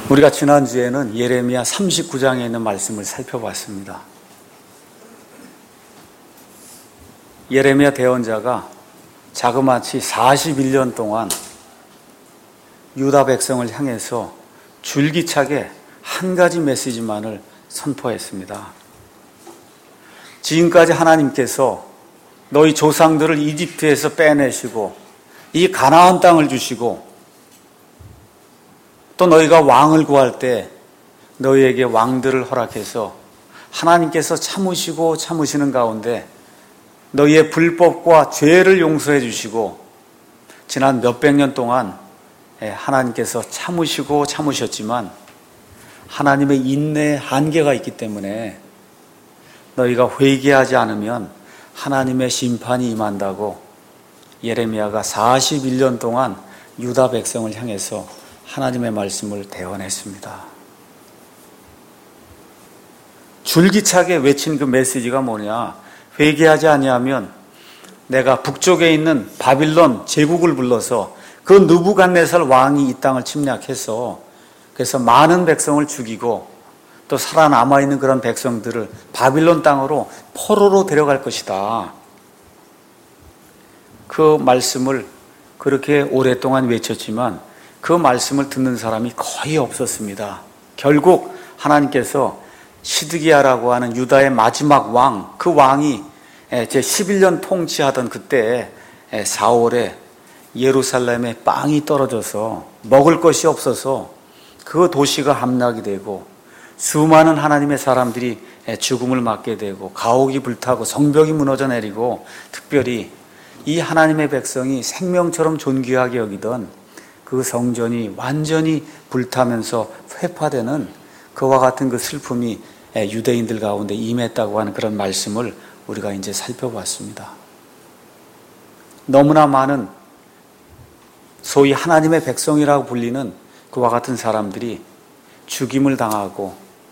우리가 지난주에는 예레미야 39장에 있는 말씀을 살펴봤습니다. 예레미야 대언자가 자그마치 41년 동안 유다 백성을 향해서 줄기차게 한 가지 메시지만을 선포했습니다. 지금까지 하나님께서 너희 조상들을 이집트에서 빼내시고 이 가나안 땅을 주시고 또 너희가 왕을 구할 때 너희에게 왕들을 허락해서 하나님께서 참으시고 참으시는 가운데 너희의 불법과 죄를 용서해 주시고 지난 몇백 년 동안 하나님께서 참으시고 참으셨지만 하나님의 인내에 한계가 있기 때문에 너희가 회개하지 않으면 하나님의 심판이 임한다고 예레미야가 41년 동안 유다 백성을 향해서 하나님의 말씀을 대언했습니다. 줄기차게 외친 그 메시지가 뭐냐? 회개하지 아니하면 내가 북쪽에 있는 바빌론 제국을 불러서 그 느부갓네살 왕이 이 땅을 침략해서 그래서 많은 백성을 죽이고 또 살아남아 있는 그런 백성들을 바빌론 땅으로 포로로 데려갈 것이다. 그 말씀을 그렇게 오랫동안 외쳤지만 그 말씀을 듣는 사람이 거의 없었습니다. 결국 하나님께서 시드기야라고 하는 유다의 마지막 왕, 그 왕이 제 11년 통치하던 그때 4월에 예루살렘에 빵이 떨어져서 먹을 것이 없어서 그 도시가 함락이 되고 수많은 하나님의 사람들이 죽음을 맞게 되고 가옥이 불타고 성벽이 무너져 내리고 특별히 이 하나님의 백성이 생명처럼 존귀하게 여기던 그 성전이 완전히 불타면서 회파되는 그와 같은 그 슬픔이 유대인들 가운데 임했다고 하는 그런 말씀을 우리가 이제 살펴봤습니다. 너무나 많은 소위 하나님의 백성이라고 불리는 그와 같은 사람들이 죽임을 당하고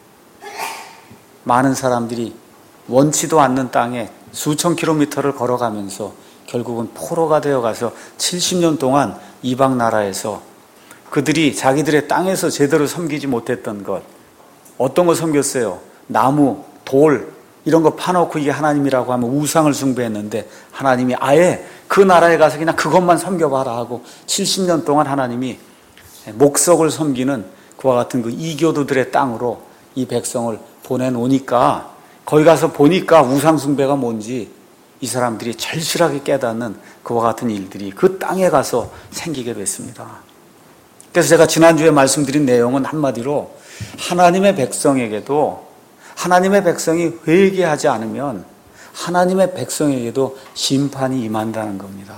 많은 사람들이 원치도 않는 땅에 수천 킬로미터를 걸어가면서 결국은 포로가 되어가서 70년 동안 이방 나라에서 그들이 자기들의 땅에서 제대로 섬기지 못했던 것, 어떤 거 섬겼어요? 나무, 돌 이런 거 파놓고 이게 하나님이라고 하면 우상을 숭배했는데 하나님이 아예 그 나라에 가서 그냥 그것만 섬겨봐라 하고 70년 동안 하나님이 목석을 섬기는 그와 같은 그 이교도들의 땅으로 이 백성을 보내놓으니까 거기 가서 보니까 우상 숭배가 뭔지 이 사람들이 절실하게 깨닫는 그와 같은 일들이 그 땅에 가서 생기게 됐습니다. 그래서 제가 지난주에 말씀드린 내용은 한마디로 하나님의 백성에게도 하나님의 백성이 회개하지 않으면 하나님의 백성에게도 심판이 임한다는 겁니다.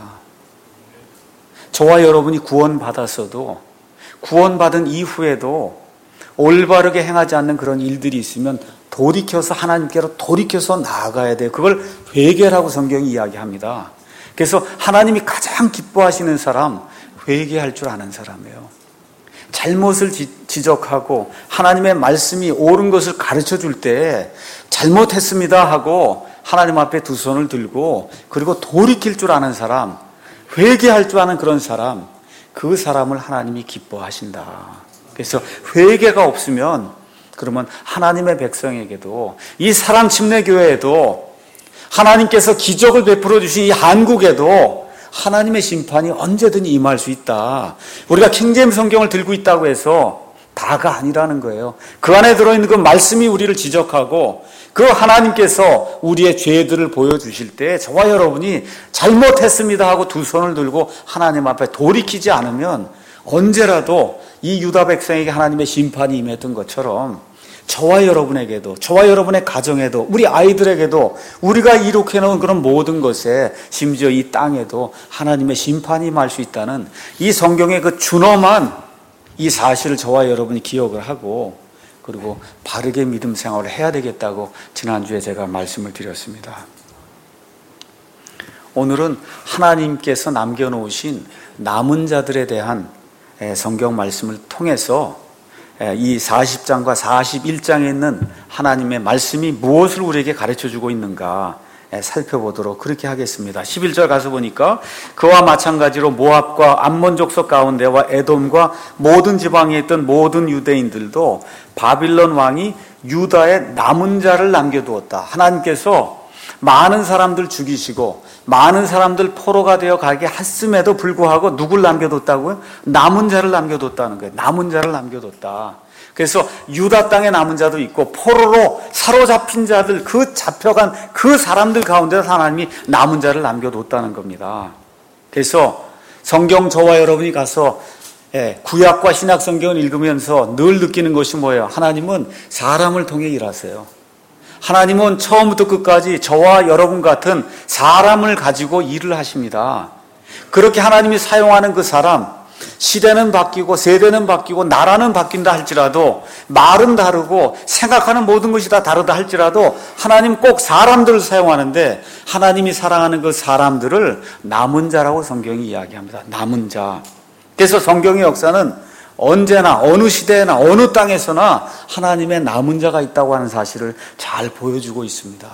저와 여러분이 구원받았어도 구원받은 이후에도 올바르게 행하지 않는 그런 일들이 있으면 돌이켜서 하나님께로 돌이켜서 나아가야 돼요. 그걸 회개라고 성경이 이야기합니다. 그래서 하나님이 가장 기뻐하시는 사람, 회개할 줄 아는 사람이에요. 잘못을 지적하고 하나님의 말씀이 옳은 것을 가르쳐 줄 때 잘못했습니다 하고 하나님 앞에 두 손을 들고 그리고 돌이킬 줄 아는 사람, 회개할 줄 아는 그런 사람, 그 사람을 하나님이 기뻐하신다. 그래서 회개가 없으면 그러면 하나님의 백성에게도 이 사랑 침례교회에도 하나님께서 기적을 베풀어 주신 이 한국에도 하나님의 심판이 언제든지 임할 수 있다. 우리가 킹제임스 성경을 들고 있다고 해서 다가 아니라는 거예요. 그 안에 들어있는 그 말씀이 우리를 지적하고 그 하나님께서 우리의 죄들을 보여주실 때 저와 여러분이 잘못했습니다 하고 두 손을 들고 하나님 앞에 돌이키지 않으면 언제라도 이 유다 백성에게 하나님의 심판이 임했던 것처럼 저와 여러분에게도, 저와 여러분의 가정에도, 우리 아이들에게도 우리가 이룩해놓은 그런 모든 것에 심지어 이 땅에도 하나님의 심판이 임할 수 있다는 이 성경의 그 준엄한 이 사실을 저와 여러분이 기억을 하고 그리고 바르게 믿음 생활을 해야 되겠다고 지난주에 제가 말씀을 드렸습니다. 오늘은 하나님께서 남겨놓으신 남은 자들에 대한 성경 말씀을 통해서 이 40장과 41장에 있는 하나님의 말씀이 무엇을 우리에게 가르쳐주고 있는가 살펴보도록 그렇게 하겠습니다. 11절 가서 보니까 그와 마찬가지로 모압과 암몬 족속 가운데와 에돔과 모든 지방에 있던 모든 유대인들도 바빌론 왕이 유다의 남은 자를 남겨두었다. 하나님께서 많은 사람들 죽이시고 많은 사람들 포로가 되어 가게 했음에도 불구하고 누굴 남겨뒀다고요? 남은 자를 남겨뒀다는 거예요. 남은 자를 남겨뒀다. 그래서 유다 땅에 남은 자도 있고 포로로 사로잡힌 자들, 그 잡혀간 그 사람들 가운데 하나님이 남은 자를 남겨뒀다는 겁니다. 그래서 성경 저와 여러분이 가서 구약과 신약 성경을 읽으면서 늘 느끼는 것이 뭐예요? 하나님은 사람을 통해 일하세요. 하나님은 처음부터 끝까지 저와 여러분 같은 사람을 가지고 일을 하십니다. 그렇게 하나님이 사용하는 그 사람, 시대는 바뀌고 세대는 바뀌고 나라는 바뀐다 할지라도 말은 다르고 생각하는 모든 것이 다 다르다 할지라도 하나님 꼭 사람들을 사용하는데 하나님이 사랑하는 그 사람들을 남은 자라고 성경이 이야기합니다. 남은 자. 그래서 성경의 역사는 언제나 어느 시대나 어느 땅에서나 하나님의 남은 자가 있다고 하는 사실을 잘 보여주고 있습니다.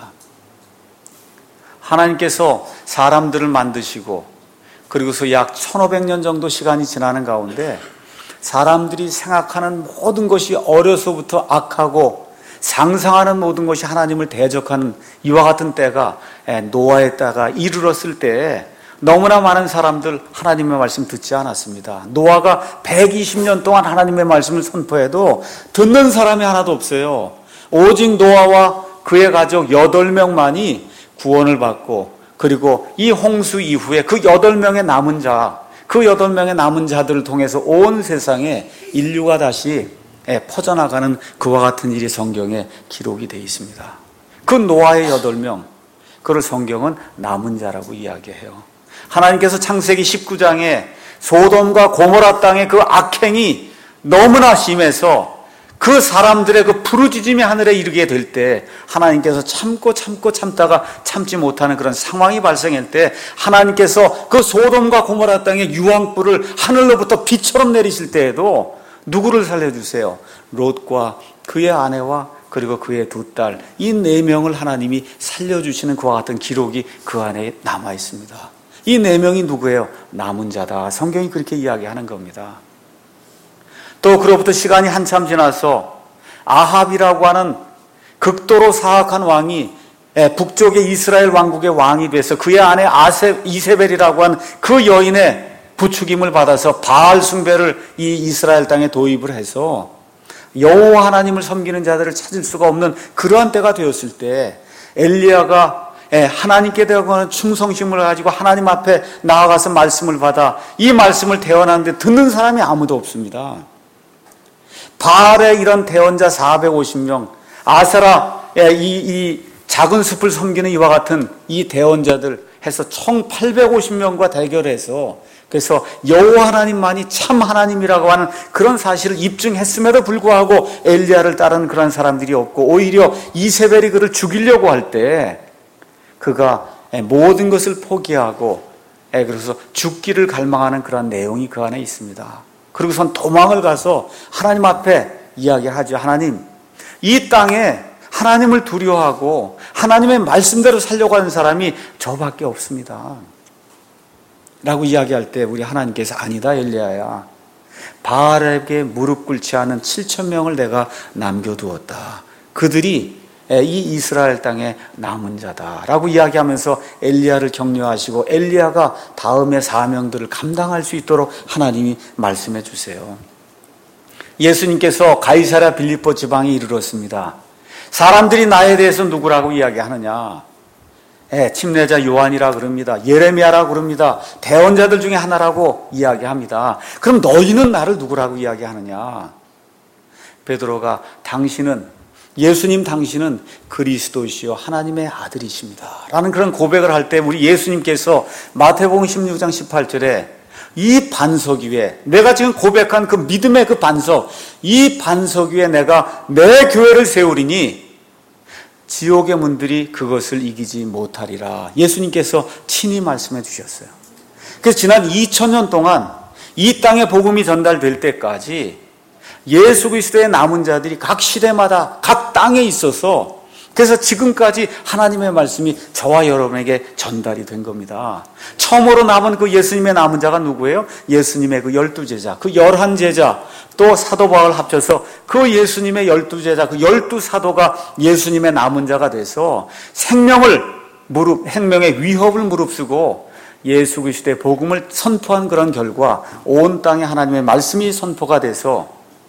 하나님께서 사람들을 만드시고 그리고서 약 1500년 정도 시간이 지나는 가운데 사람들이 생각하는 모든 것이 어려서부터 악하고 상상하는 모든 것이 하나님을 대적하는 이와 같은 때가 노아의 때가 이르렀을 때에 너무나 많은 사람들 하나님의 말씀 듣지 않았습니다. 노아가 120년 동안 하나님의 말씀을 선포해도 듣는 사람이 하나도 없어요. 오직 노아와 그의 가족 8명만이 구원을 받고 그리고 이 홍수 이후에 그 8명의 남은 자, 그 8명의 남은 자들을 통해서 온 세상에 인류가 다시 퍼져나가는 그와 같은 일이 성경에 기록이 되어 있습니다. 그 노아의 8명, 그걸 성경은 남은 자라고 이야기해요. 하나님께서 창세기 19장에 소돔과 고모라 땅의 그 악행이 너무나 심해서 그 사람들의 그 부르짖음이 하늘에 이르게 될 때 하나님께서 참다가 참지 못하는 그런 상황이 발생할 때 하나님께서 그 소돔과 고모라 땅의 유황불을 하늘로부터 비처럼 내리실 때에도 누구를 살려주세요? 롯과 그의 아내와 그리고 그의 2딸, 이 4명을 하나님이 살려주시는 그와 같은 기록이 그 안에 남아 있습니다. 이 4명이 누구예요? 남은 자다. 성경이 그렇게 이야기하는 겁니다. 또 그로부터 시간이 한참 지나서 아합이라고 하는 극도로 사악한 왕이 북쪽의 이스라엘 왕국의 왕이 돼서 그의 아내 이세벨이라고 하는 그 여인의 부추김을 받아서 바알 숭배를 이 이스라엘 땅에 도입을 해서 여호와 하나님을 섬기는 자들을 찾을 수가 없는 그러한 때가 되었을 때 엘리야가 하나님께 대한 충성심을 가지고 하나님 앞에 나아가서 말씀을 받아 이 말씀을 대언하는데 듣는 사람이 아무도 없습니다. 바알의 이런 대언자 450명, 아세라 이 작은 숲을 섬기는 이와 같은 이 대언자들 해서 총 850명과 대결해서 그래서 여호와 하나님만이 참 하나님이라고 하는 그런 사실을 입증했음에도 불구하고 엘리야를 따르는 그런 사람들이 없고 오히려 이세벨이 그를 죽이려고 할 때 그가 모든 것을 포기하고 그래서 죽기를 갈망하는 그런 내용이 그 안에 있습니다. 그리고선 도망을 가서 하나님 앞에 이야기하죠. 하나님, 이 땅에 하나님을 두려워하고 하나님의 말씀대로 살려고 하는 사람이 저밖에 없습니다. 라고 이야기할 때 우리 하나님께서 아니다 엘리야야. 바알에게 무릎 꿇지 않은 7,000명을 내가 남겨두었다. 그들이 이 이스라엘 땅의 남은 자다라고 이야기하면서 엘리야를 격려하시고 엘리야가 다음의 사명들을 감당할 수 있도록 하나님이 말씀해 주세요. 예수님께서 가이사랴 빌립보 지방에 이르렀습니다. 사람들이 나에 대해서 누구라고 이야기하느냐? 침례자 요한이라 그럽니다. 예레미야라 그럽니다. 대언자들 중에 하나라고 이야기합니다. 그럼 너희는 나를 누구라고 이야기하느냐? 베드로가 예수님 당신은 그리스도시요 하나님의 아들이십니다 라는 그런 고백을 할 때 우리 예수님께서 마태복음 16장 18절에 이 반석 위에 내가 지금 고백한 그 믿음의 그 반석, 이 반석 위에 내가 내 교회를 세우리니 지옥의 문들이 그것을 이기지 못하리라. 예수님께서 친히 말씀해 주셨어요. 그래서 지난 2000년 동안 이 땅에 복음이 전달될 때까지 예수 그리스도의 남은 자들이 각 시대마다 각 땅에 있어서 그래서 지금까지 하나님의 말씀이 저와 여러분에게 전달이 된 겁니다. 처음으로 남은 그 예수님의 남은 자가 누구예요? 예수님의 그 12제자, 그 11제자, 또 사도 바울 합쳐서 그 예수님의 12제자, 그 12사도가 예수님의 남은 자가 돼서 생명의 위협을 무릅쓰고 예수 그리스도의 복음을 선포한 그런 결과 온 땅에 하나님의 말씀이 선포가 돼서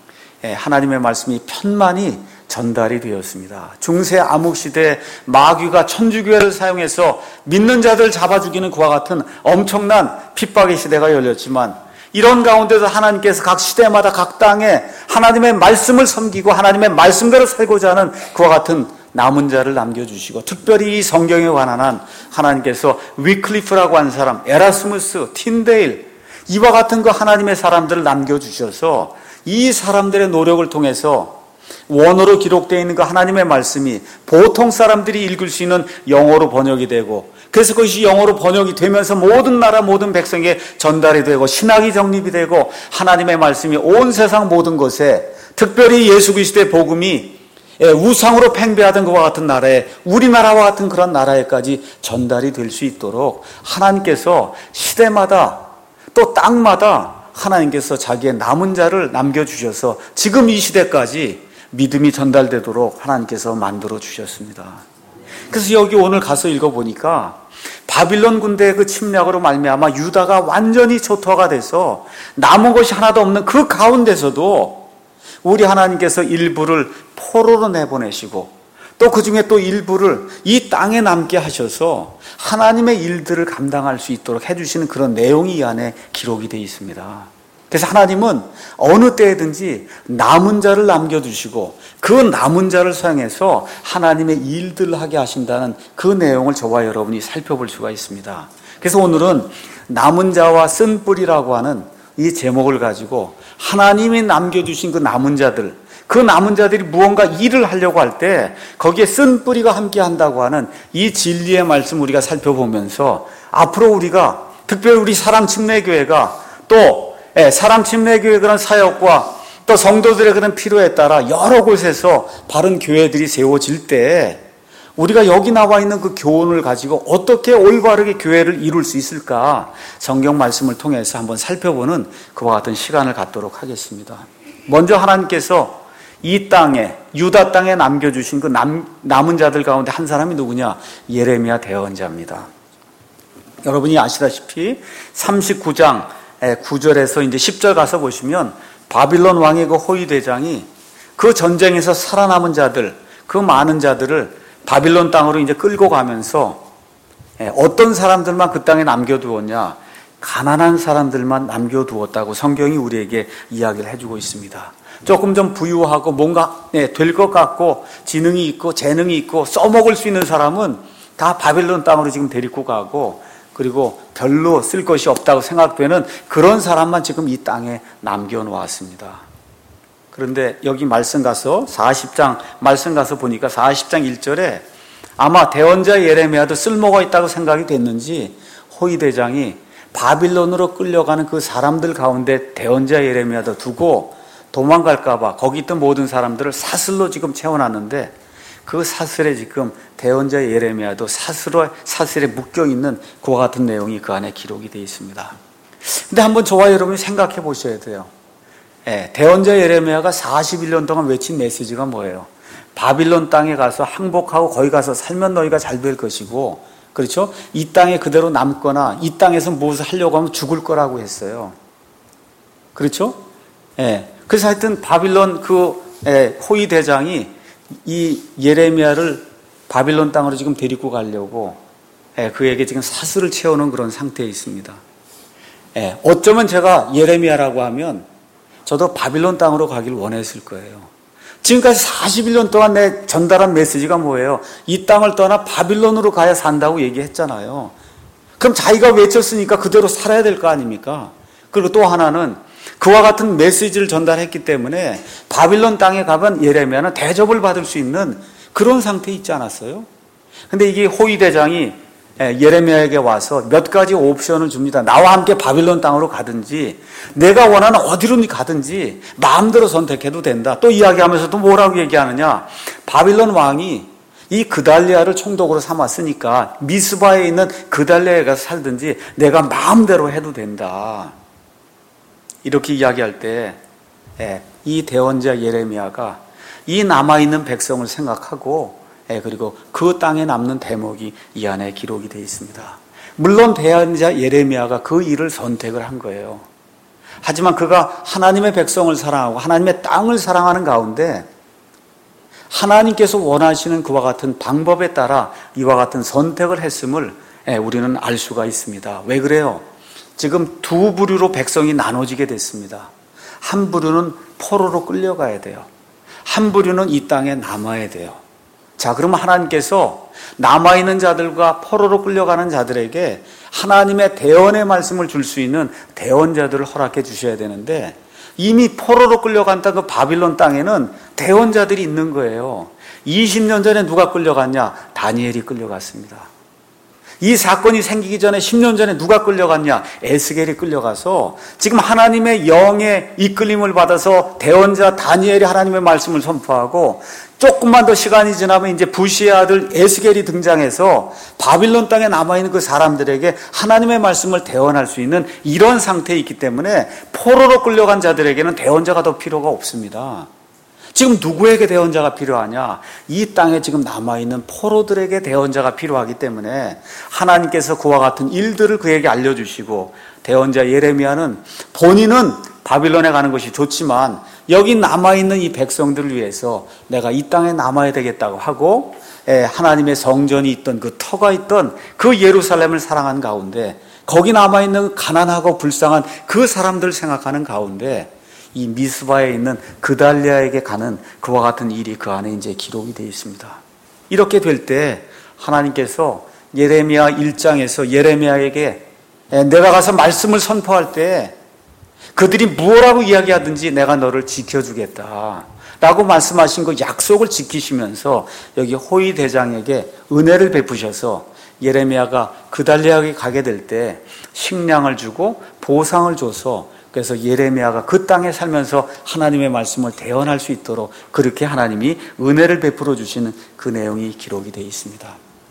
하나님의 말씀이 편만히 전달이 되었습니다. 중세 암흑시대 마귀가 천주교회를 사용해서 믿는 자들 잡아 죽이는 그와 같은 엄청난 핍박의 시대가 열렸지만 이런 가운데서 하나님께서 각 시대마다 각 땅에 하나님의 말씀을 섬기고 하나님의 말씀대로 살고자 하는 그와 같은 남은 자를 남겨주시고 특별히 이 성경에 관한 한 하나님께서 위클리프라고 한 사람, 에라스무스, 틴데일 이와 같은 그 하나님의 사람들을 남겨주셔서 이 사람들의 노력을 통해서 원어로 기록되어 있는 그 하나님의 말씀이 보통 사람들이 읽을 수 있는 영어로 번역이 되고 그래서 그것이 영어로 번역이 되면서 모든 나라 모든 백성에게 전달이 되고 신학이 정립이 되고 하나님의 말씀이 온 세상 모든 곳에 특별히 예수 그리스도의 복음이 우상으로 팽배하던 것과 같은 나라에 우리나라와 같은 그런 나라에까지 전달이 될 수 있도록 하나님께서 시대마다 또 땅마다 하나님께서 자기의 남은 자를 남겨주셔서 지금 이 시대까지 믿음이 전달되도록 하나님께서 만들어 주셨습니다. 그래서 여기 오늘 가서 읽어보니까 바빌론 군대의 그 침략으로 말미암아 유다가 완전히 초토화가 돼서 남은 것이 하나도 없는 그 가운데서도 우리 하나님께서 일부를 포로로 내보내시고 또 그 중에 또 일부를 이 땅에 남게 하셔서 하나님의 일들을 감당할 수 있도록 해주시는 그런 내용이 이 안에 기록이 되어 있습니다. 그래서 하나님은 어느 때든지 남은 자를 남겨두시고 그 남은 자를 사용해서 하나님의 일들을 하게 하신다는 그 내용을 저와 여러분이 살펴볼 수가 있습니다. 그래서 오늘은 남은 자와 쓴 뿌리라고 하는 이 제목을 가지고 하나님이 남겨주신 그 남은 자들, 그 남은 자들이 무언가 일을 하려고 할 때 거기에 쓴 뿌리가 함께 한다고 하는 이 진리의 말씀 우리가 살펴보면서 앞으로 우리가 특별히 우리 사랑침례교회가 또 사랑침례교회 그런 사역과 또 성도들의 그런 필요에 따라 여러 곳에서 바른 교회들이 세워질 때 우리가 여기 나와 있는 그 교훈을 가지고 어떻게 올바르게 교회를 이룰 수 있을까 성경 말씀을 통해서 한번 살펴보는 그와 같은 시간을 갖도록 하겠습니다. 먼저 하나님께서 이 땅에 유다 땅에 남겨주신 그 남은 자들 가운데 한 사람이 누구냐? 예레미야 대언자입니다. 여러분이 아시다시피 39장 9절에서 이제 10절 가서 보시면 바빌론 왕의 그 호위 대장이 그 전쟁에서 살아남은 자들, 그 많은 자들을 바빌론 땅으로 이제 끌고 가면서 어떤 사람들만 그 땅에 남겨두었냐? 가난한 사람들만 남겨두었다고 성경이 우리에게 이야기를 해주고 있습니다. 조금 좀 부유하고 뭔가 될 것 같고 지능이 있고 재능이 있고 써먹을 수 있는 사람은 다 바빌론 땅으로 지금 데리고 가고 그리고 별로 쓸 것이 없다고 생각되는 그런 사람만 지금 이 땅에 남겨놓았습니다. 그런데 여기 말씀 가서 40장 말씀 가서 보니까 40장 1절에 아마 대언자 예레미야도 쓸모가 있다고 생각이 됐는지 호위 대장이 바빌론으로 끌려가는 그 사람들 가운데 대언자 예레미야도 두고 도망갈까 봐 거기 있던 모든 사람들을 사슬로 지금 채워놨는데 그 사슬에 지금 대언자 예레미야도 사슬에 묶여있는 그와 같은 내용이 그 안에 기록이 되어 있습니다. 근데 한번 저와 여러분이 생각해 보셔야 돼요. 대언자 예레미야가 41년 동안 외친 메시지가 뭐예요? 바빌론 땅에 가서 항복하고 거기 가서 살면 너희가 잘 될 것이고, 그렇죠? 이 땅에 그대로 남거나 이 땅에서 무엇을 하려고 하면 죽을 거라고 했어요. 그렇죠? 그래서 하여튼 바빌론 호위 대장이 이 예레미야를 바빌론 땅으로 지금 데리고 가려고 그에게 지금 사슬을 채우는 그런 상태에 있습니다. 어쩌면 제가 예레미야라고 하면 저도 바빌론 땅으로 가길 원했을 거예요. 지금까지 41년 동안 내 전달한 메시지가 뭐예요? 이 땅을 떠나 바빌론으로 가야 산다고 얘기했잖아요. 그럼 자기가 외쳤으니까 그대로 살아야 될 거 아닙니까? 그리고 또 하나는 그와 같은 메시지를 전달했기 때문에 바빌론 땅에 가면 예레미야는 대접을 받을 수 있는 그런 상태에 있지 않았어요? 근데 이게 호위 대장이 예레미야에게 와서 몇 가지 옵션을 줍니다. 나와 함께 바빌론 땅으로 가든지 내가 원하는 어디로 가든지 마음대로 선택해도 된다. 또 이야기하면서도 뭐라고 얘기하느냐? 바빌론 왕이 이 그달리아를 총독으로 삼았으니까 미스바에 있는 그달리아에 가서 살든지 내가 마음대로 해도 된다. 이렇게 이야기할 때 이 대언자 예레미야가 이 남아있는 백성을 생각하고 그리고 그 땅에 남는 대목이 이 안에 기록이 되어 있습니다. 물론 대언자 예레미야가 그 일을 선택을 한 거예요. 하지만 그가 하나님의 백성을 사랑하고 하나님의 땅을 사랑하는 가운데 하나님께서 원하시는 그와 같은 방법에 따라 이와 같은 선택을 했음을 우리는 알 수가 있습니다. 왜 그래요? 지금 두 부류로 백성이 나눠지게 됐습니다. 한 부류는 포로로 끌려가야 돼요. 한 부류는 이 땅에 남아야 돼요. 자, 그러면 하나님께서 남아있는 자들과 포로로 끌려가는 자들에게 하나님의 대언의 말씀을 줄 수 있는 대언자들을 허락해 주셔야 되는데 이미 포로로 끌려간 땅 그 바빌론 땅에는 대언자들이 있는 거예요. 20년 전에 누가 끌려갔냐? 다니엘이 끌려갔습니다. 이 사건이 생기기 전에 10년 전에 누가 끌려갔냐? 에스겔이 끌려가서 지금 하나님의 영의 이끌림을 받아서 대언자 다니엘이 하나님의 말씀을 선포하고 조금만 더 시간이 지나면 이제 부시의 아들 에스겔이 등장해서 바빌론 땅에 남아있는 그 사람들에게 하나님의 말씀을 대언할 수 있는 이런 상태에 있기 때문에 포로로 끌려간 자들에게는 대언자가 더 필요가 없습니다. 지금 누구에게 대언자가 필요하냐? 이 땅에 지금 남아있는 포로들에게 대언자가 필요하기 때문에 하나님께서 그와 같은 일들을 그에게 알려주시고 대언자 예레미야는 본인은 바빌론에 가는 것이 좋지만 여기 남아있는 이 백성들을 위해서 내가 이 땅에 남아야 되겠다고 하고 하나님의 성전이 있던 그 터가 있던 그 예루살렘을 사랑한 가운데 거기 남아있는 가난하고 불쌍한 그 사람들을 생각하는 가운데 이 미스바에 있는 그달리아에게 가는 그와 같은 일이 그 안에 이제 기록이 되어 있습니다. 이렇게 될 때 하나님께서 예레미야 1장에서 예레미야에게 내가 가서 말씀을 선포할 때 그들이 무엇라고 이야기하든지 내가 너를 지켜주겠다 라고 말씀하신 그 약속을 지키시면서 여기 호위 대장에게 은혜를 베푸셔서 예레미야가 그달리아에게 가게 될 때 식량을 주고 보상을 줘서 그래서 예레미야가 그 땅에 살면서 하나님의 말씀을 대언할 수 있도록 그렇게 하나님이 은혜를 베풀어 주시는 그 내용이 기록이 되어 있습니다.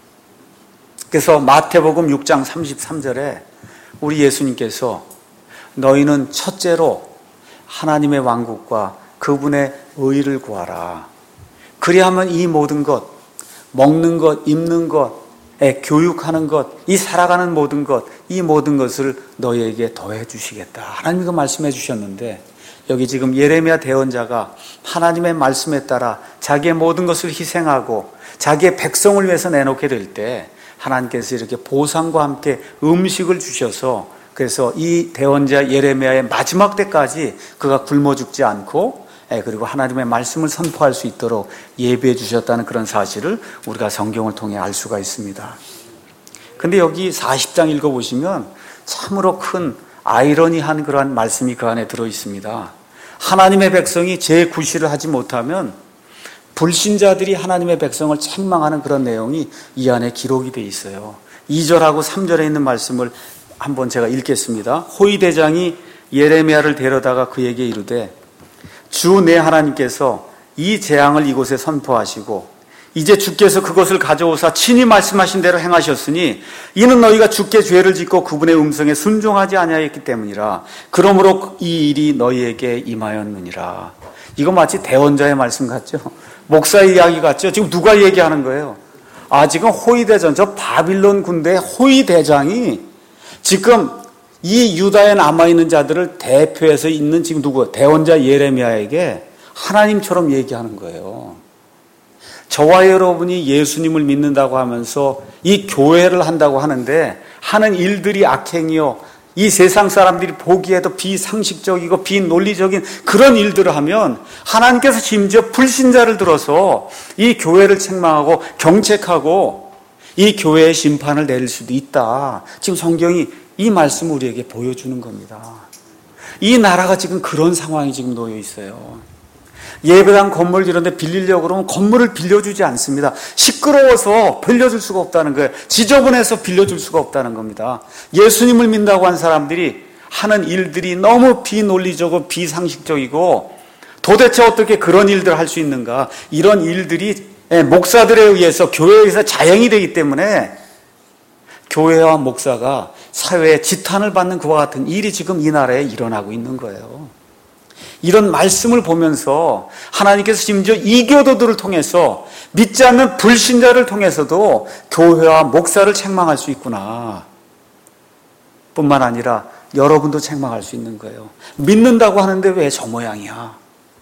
그래서 마태복음 6장 33절에 우리 예수님께서 너희는 첫째로 하나님의 왕국과 그분의 의를 구하라. 그리하면 이 모든 것, 먹는 것, 입는 것, 교육하는 것, 이 살아가는 모든 것, 이 모든 것을 너희에게 더해 주시겠다. 하나님이 그 말씀해 주셨는데 여기 지금 예레미야 대언자가 하나님의 말씀에 따라 자기의 모든 것을 희생하고 자기의 백성을 위해서 내놓게 될 때 하나님께서 이렇게 보상과 함께 음식을 주셔서 그래서 이 대언자 예레미야의 마지막 때까지 그가 굶어 죽지 않고 그리고 하나님의 말씀을 선포할 수 있도록 예비해 주셨다는 그런 사실을 우리가 성경을 통해 알 수가 있습니다. 근데 여기 40장 읽어보시면 참으로 큰 아이러니한 그러한 말씀이 그 안에 들어 있습니다. 하나님의 백성이 제9시를 하지 못하면 불신자들이 하나님의 백성을 책망하는 그런 내용이 이 안에 기록이 되어 있어요. 2절하고 3절에 있는 말씀을 한번 제가 읽겠습니다. 호위대장이 예레미야를 데려다가 그에게 이르되 주 내 하나님께서 이 재앙을 이곳에 선포하시고 이제 주께서 그것을 가져오사 친히 말씀하신 대로 행하셨으니 이는 너희가 주께 죄를 짓고 그분의 음성에 순종하지 아니하였기 때문이라. 그러므로 이 일이 너희에게 임하였느니라. 이거 마치 대언자의 말씀 같죠? 목사의 이야기 같죠? 지금 누가 얘기하는 거예요? 지금 호위대장, 저 바빌론 군대의 호위대장이 지금 이 유다에 남아있는 자들을 대표해서 있는 지금 누구? 대언자 예레미야에게 하나님처럼 얘기하는 거예요. 저와 여러분이 예수님을 믿는다고 하면서 이 교회를 한다고 하는데 하는 일들이 악행이요. 이 세상 사람들이 보기에도 비상식적이고 비논리적인 그런 일들을 하면 하나님께서 심지어 불신자를 들어서 이 교회를 책망하고 경책하고 이 교회의 심판을 내릴 수도 있다. 지금 성경이 이 말씀을 우리에게 보여주는 겁니다. 이 나라가 지금 그런 상황이 지금 놓여 있어요. 예배당 건물 이런 데 빌리려고 그러면 건물을 빌려주지 않습니다. 시끄러워서 빌려줄 수가 없다는 거예요. 지저분해서 빌려줄 수가 없다는 겁니다. 예수님을 믿는다고 한 사람들이 하는 일들이 너무 비논리적이고 비상식적이고 도대체 어떻게 그런 일들을 할 수 있는가. 이런 일들이 목사들에 의해서 교회에서 자행이 되기 때문에 교회와 목사가 사회에 지탄을 받는 그와 같은 일이 지금 이 나라에 일어나고 있는 거예요. 이런 말씀을 보면서 하나님께서 심지어 이교도들을 통해서 믿지 않는 불신자를 통해서도 교회와 목사를 책망할 수 있구나. 뿐만 아니라 여러분도 책망할 수 있는 거예요. 믿는다고 하는데 왜 저 모양이야?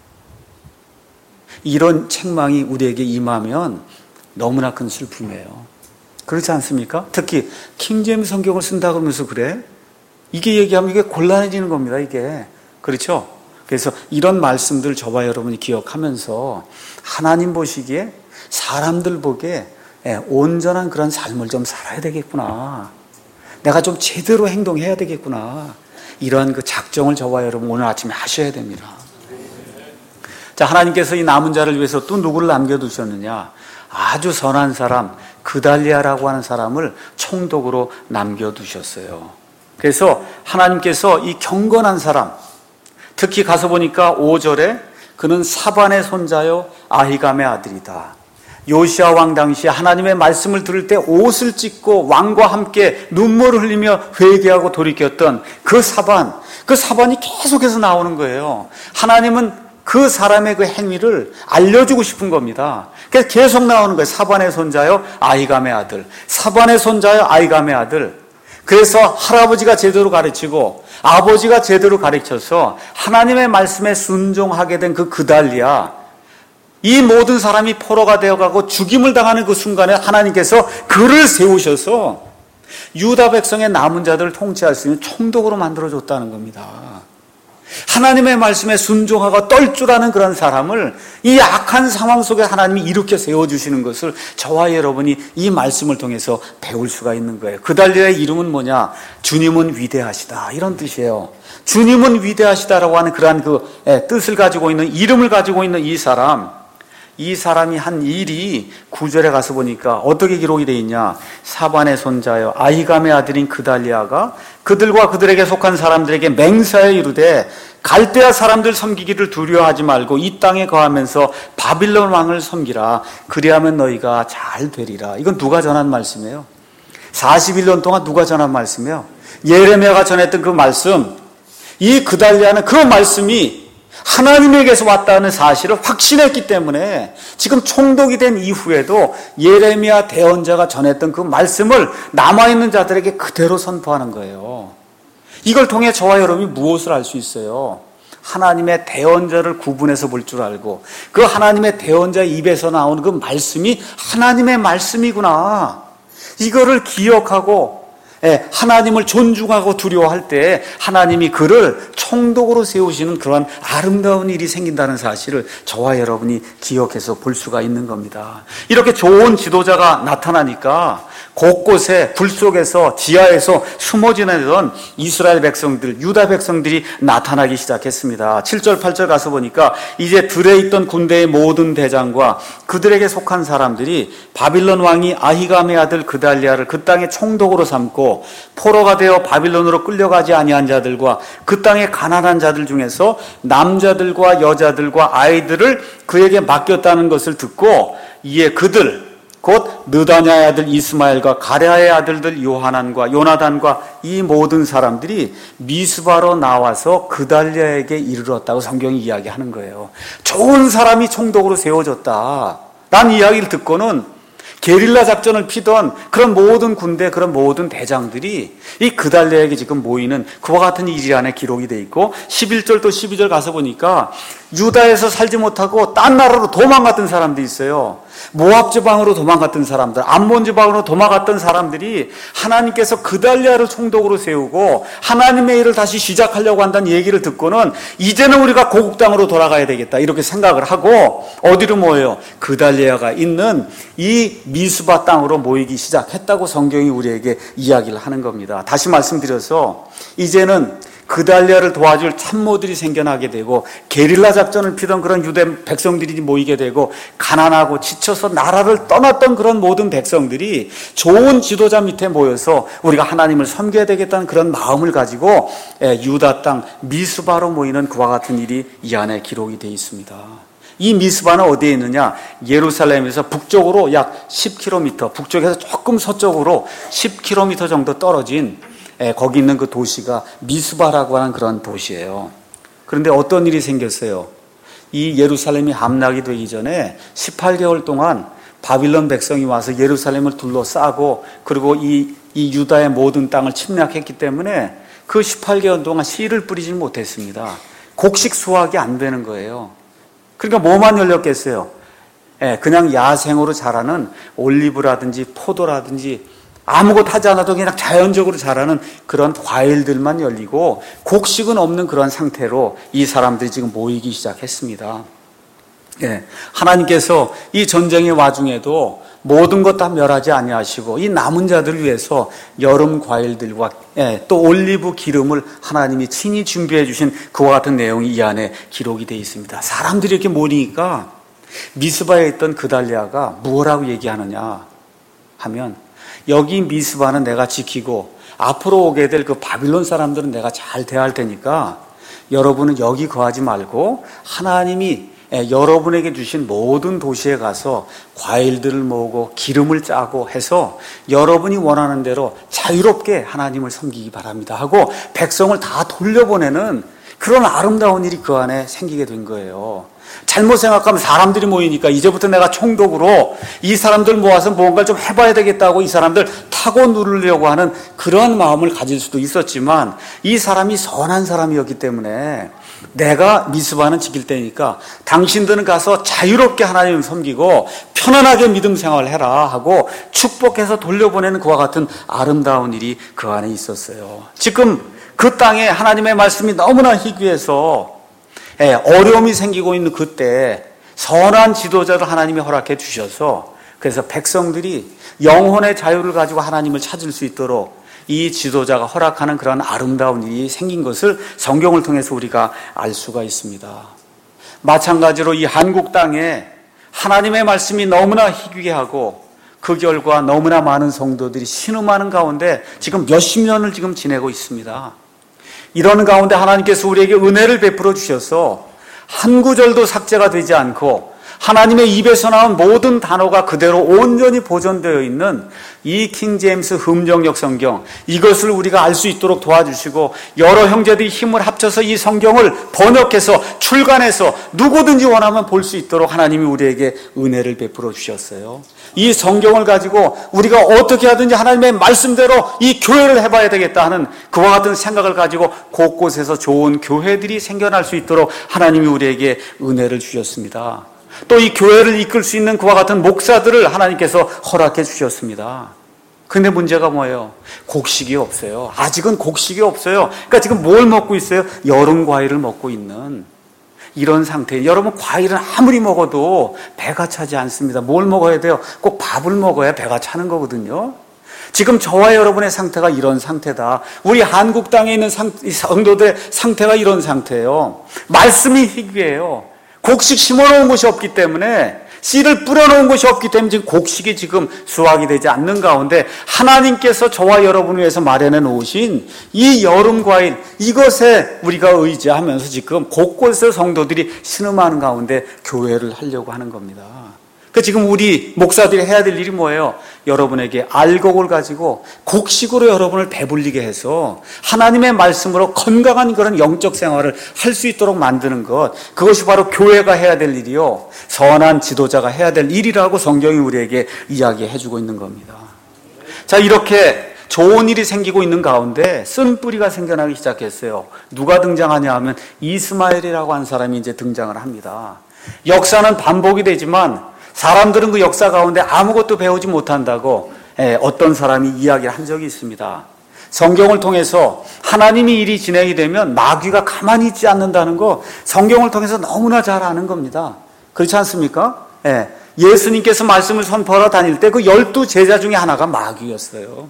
이런 책망이 우리에게 임하면 너무나 큰 슬픔이에요. 그렇지 않습니까? 특히 킹제임스 성경을 쓴다 그러면서 그래? 이게 얘기하면 이게 곤란해지는 겁니다. 이게. 그렇죠? 그래서 이런 말씀들 저와 여러분이 기억하면서 하나님 보시기에 사람들 보기에 온전한 그런 삶을 좀 살아야 되겠구나. 내가 좀 제대로 행동해야 되겠구나. 이러한 그 작정을 저와 여러분 오늘 아침에 하셔야 됩니다. 자, 하나님께서 이 남은 자를 위해서 또 누구를 남겨두셨느냐? 아주 선한 사람, 그달리아라고 하는 사람을 총독으로 남겨두셨어요. 그래서 하나님께서 이 경건한 사람, 특히 가서 보니까 5절에 그는 사반의 손자요 아히감의 아들이다. 요시야 왕 당시 하나님의 말씀을 들을 때 옷을 찢고 왕과 함께 눈물을 흘리며 회개하고 돌이켰던 그 사반이 계속해서 나오는 거예요. 하나님은 그 사람의 그 행위를 알려주고 싶은 겁니다. 그래서 계속 나오는 거예요. 사반의 손자요 아히감의 아들, 사반의 손자요 아히감의 아들. 그래서 할아버지가 제대로 가르치고 아버지가 제대로 가르쳐서 하나님의 말씀에 순종하게 된 그 그달리아, 이 모든 사람이 포로가 되어가고 죽임을 당하는 그 순간에 하나님께서 그를 세우셔서 유다 백성의 남은 자들을 통치할 수 있는 총독으로 만들어줬다는 겁니다. 하나님의 말씀에 순종하고 떨 줄 아는 그런 사람을 이 악한 상황 속에 하나님이 이렇게 세워주시는 것을 저와 여러분이 이 말씀을 통해서 배울 수가 있는 거예요. 그달리아의 이름은 뭐냐? 주님은 위대하시다, 이런 뜻이에요. 주님은 위대하시다라고 하는 그러한 그 뜻을 가지고 있는, 이름을 가지고 있는 이 사람이 한 일이 9절에 가서 보니까 어떻게 기록이 되어 있냐? 사반의 손자여 아히감의 아들인 그달리아가 그들과 그들에게 속한 사람들에게 맹세하여 이르되 갈대아 사람들 섬기기를 두려워하지 말고 이 땅에 거하면서 바빌론 왕을 섬기라. 그리하면 너희가 잘 되리라. 이건 누가 전한 말씀이에요? 41년 동안 누가 전한 말씀이에요? 예레미야가 전했던 그 말씀. 이 그달리아는 그 말씀이 하나님에게서 왔다는 사실을 확신했기 때문에 지금 총독이 된 이후에도 예레미야 대언자가 전했던 그 말씀을 남아있는 자들에게 그대로 선포하는 거예요. 이걸 통해 저와 여러분이 무엇을 알 수 있어요? 하나님의 대언자를 구분해서 볼 줄 알고 그 하나님의 대언자 입에서 나오는 그 말씀이 하나님의 말씀이구나. 이거를 기억하고 하나님을 존중하고 두려워할 때 하나님이 그를 총독으로 세우시는 그런 아름다운 일이 생긴다는 사실을 저와 여러분이 기억해서 볼 수가 있는 겁니다. 이렇게 좋은 지도자가 나타나니까 곳곳에 불 속에서 지하에서 숨어 지내던 이스라엘 백성들, 유다 백성들이 나타나기 시작했습니다. 7절 8절 가서 보니까 이제 들에 있던 군대의 모든 대장과 그들에게 속한 사람들이 바빌론 왕이 아히감의 아들 그달리아를 그 땅의 총독으로 삼고 포로가 되어 바빌론으로 끌려가지 아니한 자들과 그 땅의 가난한 자들 중에서 남자들과 여자들과 아이들을 그에게 맡겼다는 것을 듣고 이에 그들 곧 느다냐의 아들 이스마엘과 가랴의 아들들 요하난과 요나단과 이 모든 사람들이 미스바로 나와서 그달리아에게 이르렀다고 성경이 이야기하는 거예요. 좋은 사람이 총독으로 세워졌다 라는 이야기를 듣고는 게릴라 작전을 피던 그런 모든 군대, 그런 모든 대장들이 이 그달리아에게 지금 모이는 그와 같은 일이 안에 기록이 돼 있고 11절 또 12절 가서 보니까 유다에서 살지 못하고 딴 나라로 도망갔던 사람들이 있어요. 모압 지방으로 도망갔던 사람들, 암몬 지방으로 도망갔던 사람들이 하나님께서 그달리아를 총독으로 세우고 하나님의 일을 다시 시작하려고 한다는 얘기를 듣고는 이제는 우리가 고국 땅으로 돌아가야 되겠다 이렇게 생각을 하고 어디로 모여요? 그달리아가 있는 이 미스바 땅으로 모이기 시작했다고 성경이 우리에게 이야기를 하는 겁니다. 다시 말씀드려서 이제는 그달리아를 도와줄 참모들이 생겨나게 되고 게릴라 작전을 피던 그런 유대 백성들이 모이게 되고 가난하고 지쳐서 나라를 떠났던 그런 모든 백성들이 좋은 지도자 밑에 모여서 우리가 하나님을 섬겨야 되겠다는 그런 마음을 가지고 유다 땅 미스바로 모이는 그와 같은 일이 이 안에 기록이 되어 있습니다. 이 미스바는 어디에 있느냐? 예루살렘에서 북쪽으로 약 10km, 북쪽에서 조금 서쪽으로 10km 정도 떨어진 거기 있는 그 도시가 미스바라고 하는 그런 도시예요. 그런데 어떤 일이 생겼어요? 이 예루살렘이 함락이 되기 전에 18개월 동안 바빌론 백성이 와서 예루살렘을 둘러싸고 그리고 이 유다의 모든 땅을 침략했기 때문에 그 18개월 동안 씨를 뿌리지 못했습니다. 곡식 수확이 안 되는 거예요. 그러니까 뭐만 열렸겠어요? 그냥 야생으로 자라는 올리브라든지 포도라든지 아무것도 하지 않아도 그냥 자연적으로 자라는 그런 과일들만 열리고 곡식은 없는 그런 상태로 이 사람들이 지금 모이기 시작했습니다. 하나님께서 이 전쟁의 와중에도 모든 것 다 멸하지 아니하시고 이 남은 자들을 위해서 여름 과일들과 또 올리브 기름을 하나님이 친히 준비해 주신 그와 같은 내용이 이 안에 기록이 되어 있습니다. 사람들이 이렇게 모이니까 미스바에 있던 그달리아가 무엇라고 얘기하느냐 하면 여기 미스바는 내가 지키고 앞으로 오게 될 그 바빌론 사람들은 내가 잘 대할 테니까 여러분은 여기 거하지 말고 하나님이 여러분에게 주신 모든 도시에 가서 과일들을 모으고 기름을 짜고 해서 여러분이 원하는 대로 자유롭게 하나님을 섬기기 바랍니다 하고 백성을 다 돌려보내는 그런 아름다운 일이 그 안에 생기게 된 거예요. 잘못 생각하면 사람들이 모이니까 이제부터 내가 총독으로 이 사람들 모아서 뭔가를 좀 해봐야 되겠다고 이 사람들 타고 누르려고 하는 그런 마음을 가질 수도 있었지만 이 사람이 선한 사람이었기 때문에 내가 미스바는 지킬 테니까 당신들은 가서 자유롭게 하나님을 섬기고 편안하게 믿음 생활을 해라 하고 축복해서 돌려보내는 그와 같은 아름다운 일이 그 안에 있었어요. 지금 그 땅에 하나님의 말씀이 너무나 희귀해서 어려움이 생기고 있는 그때 선한 지도자를 하나님이 허락해 주셔서 그래서 백성들이 영혼의 자유를 가지고 하나님을 찾을 수 있도록 이 지도자가 허락하는 그런 아름다운 일이 생긴 것을 성경을 통해서 우리가 알 수가 있습니다. 마찬가지로 이 한국 땅에 하나님의 말씀이 너무나 희귀하고 그 결과 너무나 많은 성도들이 신음하는 가운데 지금 몇십 년을 지금 지내고 있습니다. 이러는 가운데 하나님께서 우리에게 은혜를 베풀어 주셔서 한 구절도 삭제가 되지 않고 하나님의 입에서 나온 모든 단어가 그대로 온전히 보존되어 있는 이 킹제임스 흠정역 성경, 이것을 우리가 알 수 있도록 도와주시고 여러 형제들이 힘을 합쳐서 이 성경을 번역해서 출간해서 누구든지 원하면 볼 수 있도록 하나님이 우리에게 은혜를 베풀어 주셨어요. 이 성경을 가지고 우리가 어떻게 하든지 하나님의 말씀대로 이 교회를 해봐야 되겠다 하는 그와 같은 생각을 가지고 곳곳에서 좋은 교회들이 생겨날 수 있도록 하나님이 우리에게 은혜를 주셨습니다. 또 이 교회를 이끌 수 있는 그와 같은 목사들을 하나님께서 허락해 주셨습니다. 그런데 문제가 뭐예요? 곡식이 없어요. 아직은 곡식이 없어요. 그러니까 지금 뭘 먹고 있어요? 여름 과일을 먹고 있는 이런 상태예요. 여러분, 과일은 아무리 먹어도 배가 차지 않습니다. 뭘 먹어야 돼요? 꼭 밥을 먹어야 배가 차는 거거든요. 지금 저와 여러분의 상태가 이런 상태다. 우리 한국 땅에 있는 성도들의 상태가 이런 상태예요. 말씀이 희귀해요. 곡식 심어놓은 곳이 없기 때문에, 씨를 뿌려놓은 곳이 없기 때문에 지금 곡식이 지금 수확이 되지 않는 가운데 하나님께서 저와 여러분을 위해서 마련해 놓으신 이 여름 과일, 이것에 우리가 의지하면서 지금 곳곳에서 성도들이 신음하는 가운데 교회를 하려고 하는 겁니다. 그 지금 우리 목사들이 해야 될 일이 뭐예요? 여러분에게 알곡을 가지고 곡식으로 여러분을 배불리게 해서 하나님의 말씀으로 건강한 그런 영적 생활을 할 수 있도록 만드는 것, 그것이 바로 교회가 해야 될 일이요, 선한 지도자가 해야 될 일이라고 성경이 우리에게 이야기해주고 있는 겁니다. 자, 이렇게 좋은 일이 생기고 있는 가운데 쓴 뿌리가 생겨나기 시작했어요. 누가 등장하냐 하면 이스마엘이라고 한 사람이 이제 등장을 합니다. 역사는 반복이 되지만 사람들은 그 역사 가운데 아무것도 배우지 못한다고 어떤 사람이 이야기를 한 적이 있습니다. 성경을 통해서 하나님이 일이 진행이 되면 마귀가 가만히 있지 않는다는 거 성경을 통해서 너무나 잘 아는 겁니다. 그렇지 않습니까? 예수님께서 말씀을 선포하러 다닐 때 그 12 제자 중에 하나가 마귀였어요.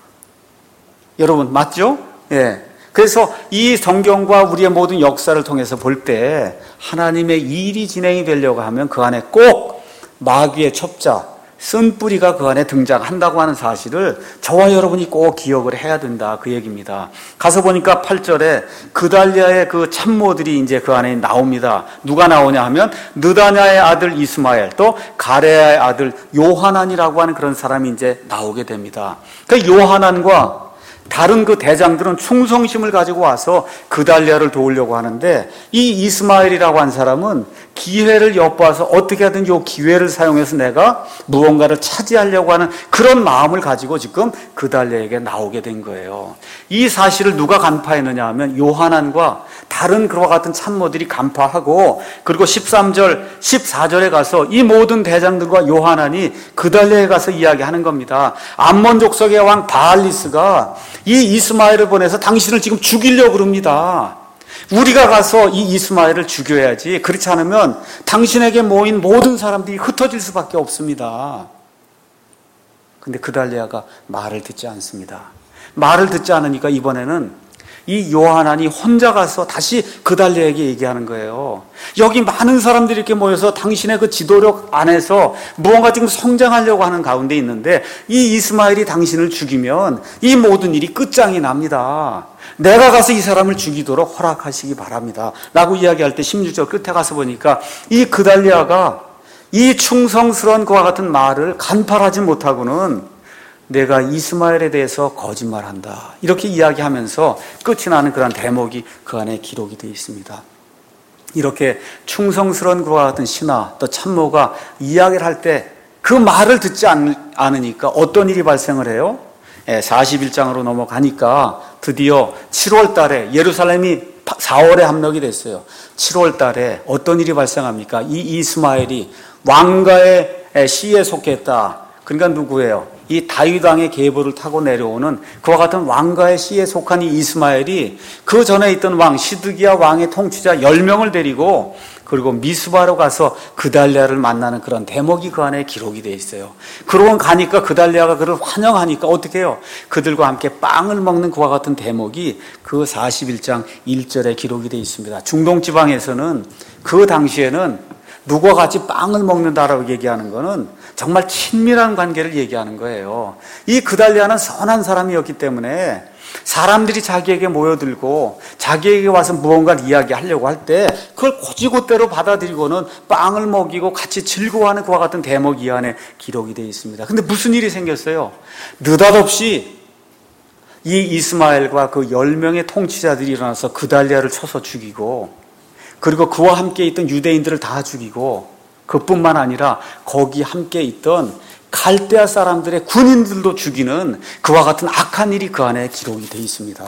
여러분, 맞죠? 그래서 이 성경과 우리의 모든 역사를 통해서 볼 때 하나님의 일이 진행이 되려고 하면 그 안에 꼭 마귀의 첩자, 쓴뿌리가 그 안에 등장한다고 하는 사실을 저와 여러분이 꼭 기억을 해야 된다, 그 얘기입니다. 가서 보니까 8절에 그달리아의 그 참모들이 이제 그 안에 나옵니다. 누가 나오냐 하면 느다냐의 아들 이스마엘, 또 가레아의 아들 요하난이라고 하는 그런 사람이 이제 나오게 됩니다. 그 요하난과 다른 그 대장들은 충성심을 가지고 와서 그달리아를 도우려고 하는데, 이 이스마엘이라고 한 사람은 기회를 엿봐서 어떻게 하든 이 기회를 사용해서 내가 무언가를 차지하려고 하는 그런 마음을 가지고 지금 그달리아에게 나오게 된 거예요. 이 사실을 누가 간파했느냐 하면 요하난과 다른 그와 같은 참모들이 간파하고, 그리고 13절, 14절에 가서 이 모든 대장들과 요하난이 그달리아에 가서 이야기하는 겁니다. 암몬 족속의 왕 바알리스가 이 이스마엘을 보내서 당신을 지금 죽이려고 그럽니다. 우리가 가서 이 이스마엘을 죽여야지, 그렇지 않으면 당신에게 모인 모든 사람들이 흩어질 수밖에 없습니다. 근데 그달리아가 말을 듣지 않습니다. 말을 듣지 않으니까 이번에는 이 요하난이 혼자 가서 다시 그달리아에게 얘기하는 거예요. 여기 많은 사람들이 이렇게 모여서 당신의 그 지도력 안에서 무언가 지금 성장하려고 하는 가운데 있는데, 이 이스마엘이 당신을 죽이면 이 모든 일이 끝장이 납니다. 내가 가서 이 사람을 죽이도록 허락하시기 바랍니다 라고 이야기할 때 16절 끝에 가서 보니까 이 그달리아가 이 충성스러운 그와 같은 말을 간파하지 못하고는 내가 이스마엘에 대해서 거짓말한다, 이렇게 이야기하면서 끝이 나는 그런 대목이 그 안에 기록이 되어 있습니다. 이렇게 충성스러운 그와 같은 신하 또 참모가 이야기를 할 때 그 말을 듣지 않으니까 어떤 일이 발생을 해요? 41장으로 넘어가니까 드디어 7월 달에, 예루살렘이 4월에 함락이 됐어요. 7월 달에 어떤 일이 발생합니까? 이 이스마엘이 왕가의 시에 속했다. 그러니까 누구예요? 이 다윗 왕의 계보를 타고 내려오는 그와 같은 왕가의 시에 속한 이 이스마엘이 그 전에 있던 왕 시드기야 왕의 통치자 10명을 데리고, 그리고 미스바로 가서 그달리아를 만나는 그런 대목이 그 안에 기록이 되어 있어요. 그러고 가니까 그달리아가 그를 환영하니까 어떻게 해요? 그들과 함께 빵을 먹는 그와 같은 대목이 그 41장 1절에 기록이 되어 있습니다. 중동 지방에서는 그 당시에는 누구와 같이 빵을 먹는다라고 얘기하는 것은 정말 친밀한 관계를 얘기하는 거예요. 이 그달리아는 선한 사람이었기 때문에 사람들이 자기에게 모여들고 자기에게 와서 무언가를 이야기하려고 할 때 그걸 곧이곧대로 받아들이고는 빵을 먹이고 같이 즐거워하는 그와 같은 대목이 이 안에 기록이 되어 있습니다. 근데 무슨 일이 생겼어요? 느닷없이 이 이스마엘과 그 10명의 통치자들이 일어나서 그달리아를 쳐서 죽이고, 그리고 그와 함께 있던 유대인들을 다 죽이고, 그뿐만 아니라 거기 함께 있던 갈대아 사람들의 군인들도 죽이는 그와 같은 악한 일이 그 안에 기록이 되어 있습니다.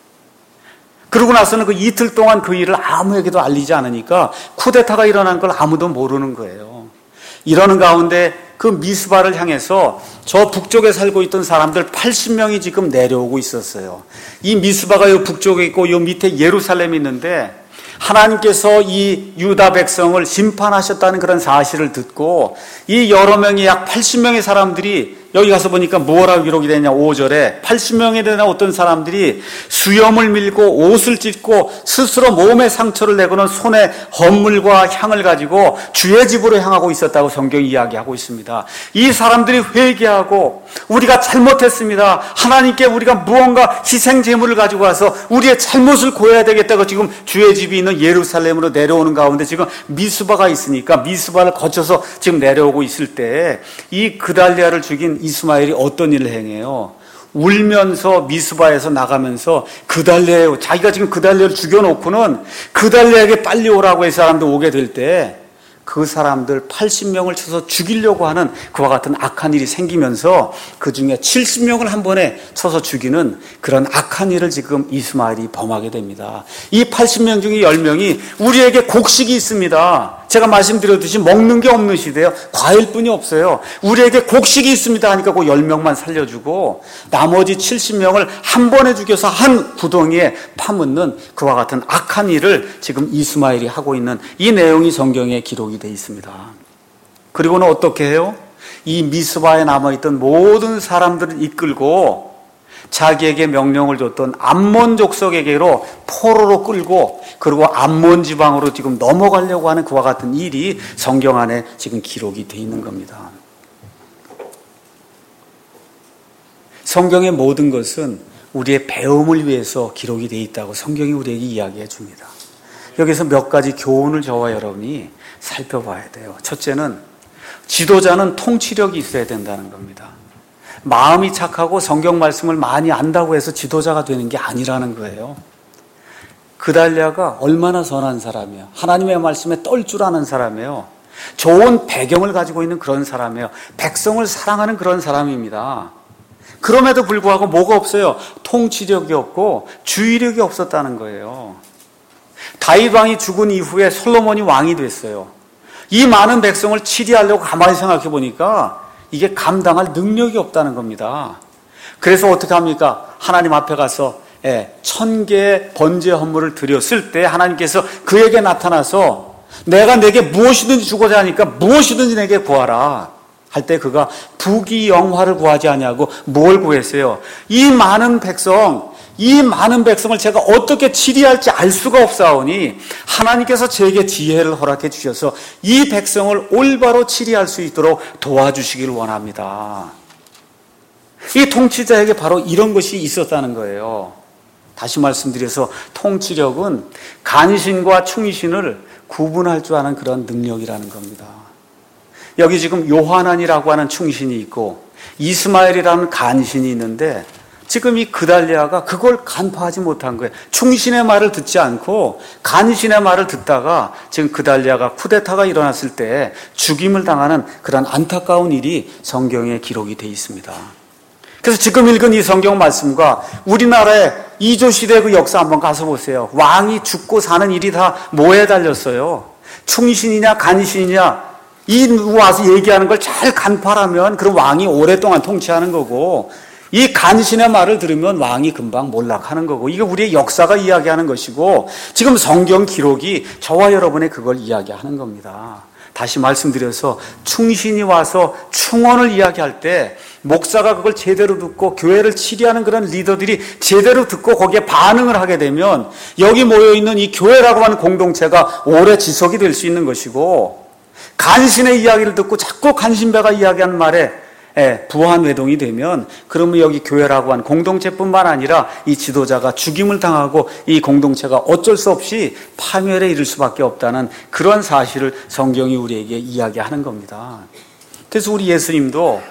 그러고 나서는 그 이틀 동안 그 일을 아무에게도 알리지 않으니까 쿠데타가 일어난 걸 아무도 모르는 거예요. 이러는 가운데 그 미스바를 향해서 저 북쪽에 살고 있던 사람들 80명이 지금 내려오고 있었어요. 이 미스바가 요 북쪽에 있고 요 밑에 예루살렘이 있는데, 하나님께서 이 유다 백성을 심판하셨다는 그런 사실을 듣고 이 여러 명의 약 80명의 사람들이, 여기 가서 보니까 뭐라고 기록이 되냐, 5절에 80명에 되는 어떤 사람들이 수염을 밀고 옷을 찢고 스스로 몸에 상처를 내고는 손에 헌물과 향을 가지고 주의 집으로 향하고 있었다고 성경이 이야기하고 있습니다. 이 사람들이 회개하고 우리가 잘못했습니다, 하나님께 우리가 무언가 희생 제물을 가지고 와서 우리의 잘못을 고해야 되겠다고 지금 주의 집이 있는 예루살렘으로 내려오는 가운데 지금 미스바가 있으니까 미스바를 거쳐서 지금 내려오고 있을 때 이 그달리아를 죽인 이스마엘이 어떤 일을 행해요? 울면서 미스바에서 나가면서 그달리아, 자기가 지금 그달리아를 죽여놓고는 그달리아에게 빨리 오라고 해서 사람들 오게 될 때 그 사람들 80명을 쳐서 죽이려고 하는 그와 같은 악한 일이 생기면서 그 중에 70명을 한 번에 쳐서 죽이는 그런 악한 일을 지금 이스마엘이 범하게 됩니다. 이 80명 중에 10명이 우리에게 곡식이 있습니다. 제가 말씀드렸듯이 먹는 게 없는 시대예요. 과일뿐이 없어요. 우리에게 곡식이 있습니다 하니까 그 10명만 살려주고 나머지 70명을 한 번에 죽여서 한 구덩이에 파묻는 그와 같은 악한 일을 지금 이스마엘이 하고 있는 이 내용이 성경에 기록이 되어 있습니다. 그리고는 어떻게 해요? 이 미스바에 남아있던 모든 사람들을 이끌고 자기에게 명령을 줬던 암몬 족속에게로 포로로 끌고, 그리고 암몬 지방으로 지금 넘어가려고 하는 그와 같은 일이 성경 안에 지금 기록이 되어 있는 겁니다. 성경의 모든 것은 우리의 배움을 위해서 기록이 되어 있다고 성경이 우리에게 이야기해 줍니다. 여기서 몇 가지 교훈을 저와 여러분이 살펴봐야 돼요. 첫째는 지도자는 통치력이 있어야 된다는 겁니다. 마음이 착하고 성경 말씀을 많이 안다고 해서 지도자가 되는 게 아니라는 거예요. 그달랴가 얼마나 선한 사람이에요. 하나님의 말씀에 떨 줄 아는 사람이에요. 좋은 배경을 가지고 있는 그런 사람이에요. 백성을 사랑하는 그런 사람입니다. 그럼에도 불구하고 뭐가 없어요? 통치력이 없고 주의력이 없었다는 거예요. 다윗 왕이 죽은 이후에 솔로몬이 왕이 됐어요. 이 많은 백성을 치리하려고 가만히 생각해 보니까 이게 감당할 능력이 없다는 겁니다. 그래서 어떻게 합니까? 하나님 앞에 가서 1000개의 번제 헌물을 드렸을 때 하나님께서 그에게 나타나서 내가 내게 무엇이든지 주고자 하니까 무엇이든지 내게 구하라 할 때 그가 부귀영화를 구하지 아니하고 뭘 구했어요? 이 많은 백성을 제가 어떻게 치리할지 알 수가 없사오니 하나님께서 제게 지혜를 허락해 주셔서 이 백성을 올바로 치리할 수 있도록 도와주시기를 원합니다. 이 통치자에게 바로 이런 것이 있었다는 거예요. 다시 말씀드려서 통치력은 간신과 충신을 구분할 줄 아는 그런 능력이라는 겁니다. 여기 지금 요하난이라고 하는 충신이 있고 이스마엘이라는 간신이 있는데 지금 이 그달랴가 그걸 간파하지 못한 거예요. 충신의 말을 듣지 않고 간신의 말을 듣다가 지금 그달랴가 쿠데타가 일어났을 때 죽임을 당하는 그런 안타까운 일이 성경에 기록이 되어 있습니다. 그래서 지금 읽은 이 성경 말씀과 우리나라의 이조 시대 그 역사 한번 가서 보세요. 왕이 죽고 사는 일이 다 뭐에 달렸어요? 충신이냐 간신이냐 이 와서 얘기하는 걸 잘 간파하면 그럼 왕이 오랫동안 통치하는 거고 이 간신의 말을 들으면 왕이 금방 몰락하는 거고 이게 우리의 역사가 이야기하는 것이고 지금 성경 기록이 저와 여러분의 그걸 이야기하는 겁니다. 다시 말씀드려서 충신이 와서 충언을 이야기할 때 목사가 그걸 제대로 듣고 교회를 치리하는 그런 리더들이 제대로 듣고 거기에 반응을 하게 되면 여기 모여있는 이 교회라고 하는 공동체가 오래 지속이 될 수 있는 것이고 간신의 이야기를 듣고 자꾸 간신배가 이야기한 말에 부한회동이 되면 그러면 여기 교회라고 하는 공동체뿐만 아니라 이 지도자가 죽임을 당하고 이 공동체가 어쩔 수 없이 파멸에 이를 수밖에 없다는 그런 사실을 성경이 우리에게 이야기하는 겁니다. 그래서 우리 예수님도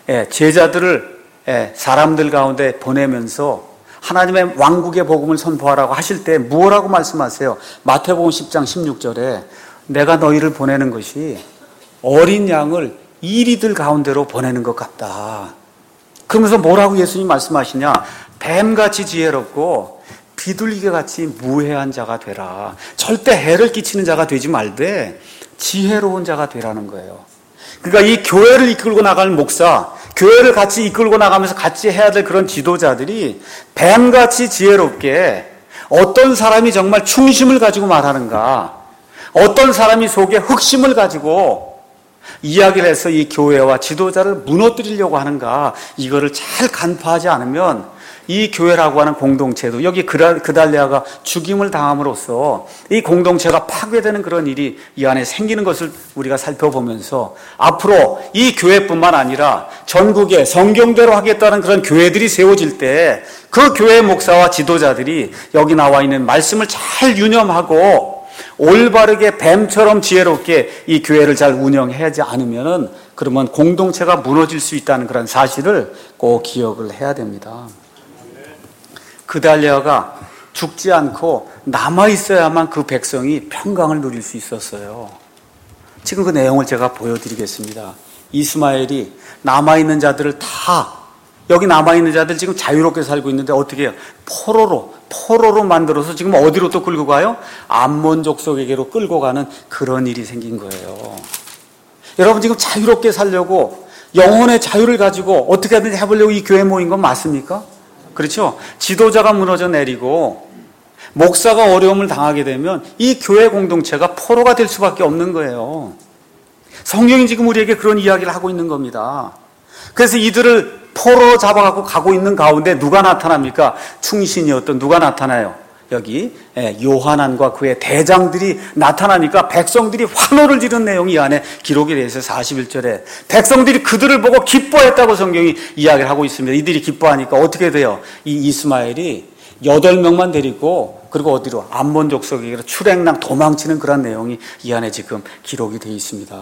제자들을 사람들 가운데 보내면서 하나님의 왕국의 복음을 선포하라고 하실 때 뭐라고 말씀하세요? 마태복음 10장 16절에 내가 너희를 보내는 것이 어린 양을 이리들 가운데로 보내는 것 같다. 그러면서 뭐라고 예수님 말씀하시냐? 뱀같이 지혜롭고 비둘기가 같이 무해한 자가 되라. 절대 해를 끼치는 자가 되지 말되 지혜로운 자가 되라는 거예요. 그러니까 이 교회를 이끌고 나갈 목사, 교회를 같이 이끌고 나가면서 같이 해야 될 그런 지도자들이 뱀같이 지혜롭게 어떤 사람이 정말 충심을 가지고 말하는가, 어떤 사람이 속에 흑심을 가지고 이야기를 해서 이 교회와 지도자를 무너뜨리려고 하는가, 이거를 잘 간파하지 않으면 이 교회라고 하는 공동체도 여기 그달랴가 죽임을 당함으로써 이 공동체가 파괴되는 그런 일이 이 안에 생기는 것을 우리가 살펴보면서 앞으로 이 교회뿐만 아니라 전국에 성경대로 하겠다는 그런 교회들이 세워질 때 그 교회 목사와 지도자들이 여기 나와 있는 말씀을 잘 유념하고 올바르게 뱀처럼 지혜롭게 이 교회를 잘 운영하지 않으면은 그러면 공동체가 무너질 수 있다는 그런 사실을 꼭 기억을 해야 됩니다. 그달랴가 죽지 않고 남아있어야만 그 백성이 평강을 누릴 수 있었어요. 지금 그 내용을 제가 보여드리겠습니다. 이스마엘이 남아있는 자들을 다, 여기 남아있는 자들 지금 자유롭게 살고 있는데 어떻게 해요? 포로로 만들어서 지금 어디로 또 끌고 가요? 암몬 족속에게로 끌고 가는 그런 일이 생긴 거예요. 여러분 지금 자유롭게 살려고 영혼의 자유를 가지고 어떻게 하든지 해보려고 이 교회 모인 건 맞습니까? 그렇죠? 지도자가 무너져 내리고 목사가 어려움을 당하게 되면 이 교회 공동체가 포로가 될 수밖에 없는 거예요. 성경이 지금 우리에게 그런 이야기를 하고 있는 겁니다. 그래서 이들을 포로 잡아갖고 가고 있는 가운데 누가 나타납니까? 충신이었던 누가 나타나요? 여기 요하난과 그의 대장들이 나타나니까 백성들이 환호를 지른 내용이 이 안에 기록이 되어 있어요. 41절에 백성들이 그들을 보고 기뻐했다고 성경이 이야기를 하고 있습니다. 이들이 기뻐하니까 어떻게 돼요? 이 이스마엘이 8명만 데리고 그리고 어디로? 암몬 족속에게로 출행랑 도망치는 그런 내용이 이 안에 지금 기록이 되어 있습니다.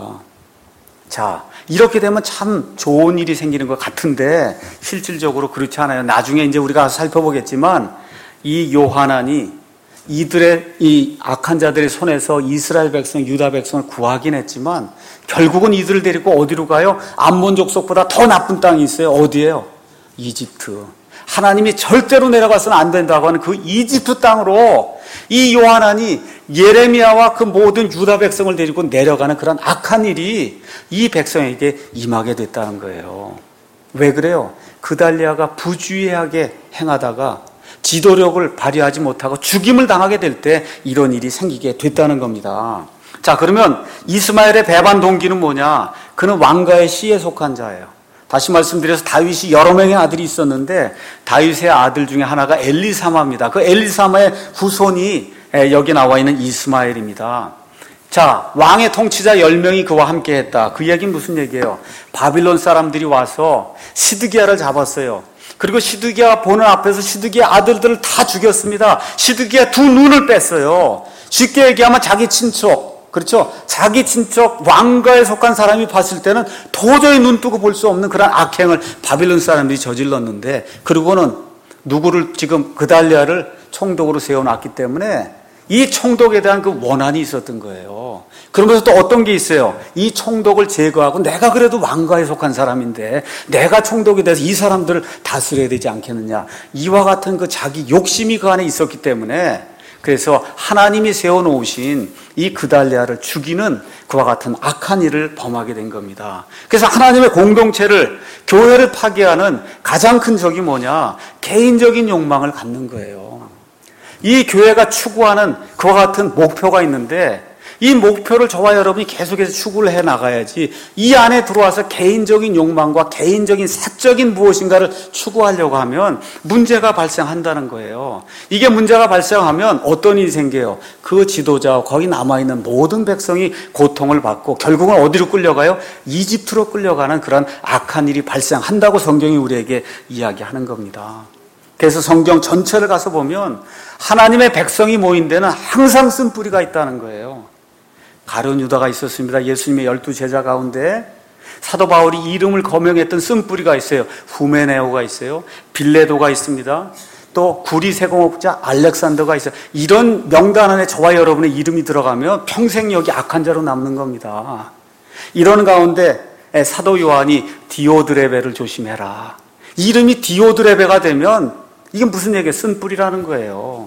자, 이렇게 되면 참 좋은 일이 생기는 것 같은데 실질적으로 그렇지 않아요. 나중에 이제 우리가 살펴보겠지만 이 요하난이 이들의 이 악한 자들의 손에서 이스라엘 백성, 유다 백성을 구하긴 했지만 결국은 이들을 데리고 어디로 가요? 암몬 족속보다 더 나쁜 땅이 있어요. 어디예요? 이집트. 하나님이 절대로 내려가서는 안 된다고 하는 그 이집트 땅으로 이 요하난이 예레미야와 그 모든 유다 백성을 데리고 내려가는 그런 악한 일이 이 백성에게 임하게 됐다는 거예요. 왜 그래요? 그달리아가 부주의하게 행하다가 지도력을 발휘하지 못하고 죽임을 당하게 될 때 이런 일이 생기게 됐다는 겁니다. 자, 그러면 이스마엘의 배반 동기는 뭐냐? 그는 왕가의 씨에 속한 자예요. 다시 말씀드려서 다윗이 여러 명의 아들이 있었는데 다윗의 아들 중에 하나가 엘리사마입니다. 그 엘리사마의 후손이 여기 나와 있는 이스마엘입니다. 자, 왕의 통치자 10명이 그와 함께 했다. 그 얘기는 무슨 얘기예요? 바빌론 사람들이 와서 시드기야를 잡았어요. 그리고 시드기야 보는 앞에서 시드기야 아들들을 다 죽였습니다. 시드기야 두 눈을 뺐어요. 쉽게 얘기하면 자기 친척, 그렇죠? 자기 친척 왕가에 속한 사람이 봤을 때는 도저히 눈 뜨고 볼 수 없는 그런 악행을 바빌론 사람들이 저질렀는데, 그리고는 누구를 지금 그달리아를 총독으로 세워놨기 때문에 이 총독에 대한 그 원한이 있었던 거예요. 그러면서 또 어떤 게 있어요? 이 총독을 제거하고 내가 그래도 왕가에 속한 사람인데 내가 총독이 돼서 이 사람들을 다스려야 되지 않겠느냐. 이와 같은 그 자기 욕심이 그 안에 있었기 때문에 그래서 하나님이 세워놓으신 이 그달리아를 죽이는 그와 같은 악한 일을 범하게 된 겁니다. 그래서 하나님의 공동체를, 교회를 파괴하는 가장 큰 적이 뭐냐? 개인적인 욕망을 갖는 거예요. 이 교회가 추구하는 그와 같은 목표가 있는데 이 목표를 저와 여러분이 계속해서 추구를 해 나가야지 이 안에 들어와서 개인적인 욕망과 개인적인 사적인 무엇인가를 추구하려고 하면 문제가 발생한다는 거예요. 이게 문제가 발생하면 어떤 일이 생겨요? 그 지도자와 거기 남아있는 모든 백성이 고통을 받고 결국은 어디로 끌려가요? 이집트로 끌려가는 그런 악한 일이 발생한다고 성경이 우리에게 이야기하는 겁니다. 그래서 성경 전체를 가서 보면 하나님의 백성이 모인 데는 항상 쓴뿌리가 있다는 거예요. 가룟 유다가 있었습니다. 예수님의 12제자 가운데 사도 바울이 이름을 거명했던 쓴뿌리가 있어요. 후메네오가 있어요. 빌레도가 있습니다. 또 구리 세공업자 알렉산더가 있어요. 이런 명단 안에 저와 여러분의 이름이 들어가면 평생 여기 악한 자로 남는 겁니다. 이런 가운데 사도 요한이 디오드레베를 조심해라. 이름이 디오드레베가 되면 이게 무슨 얘기예요? 쓴뿌리라는 거예요.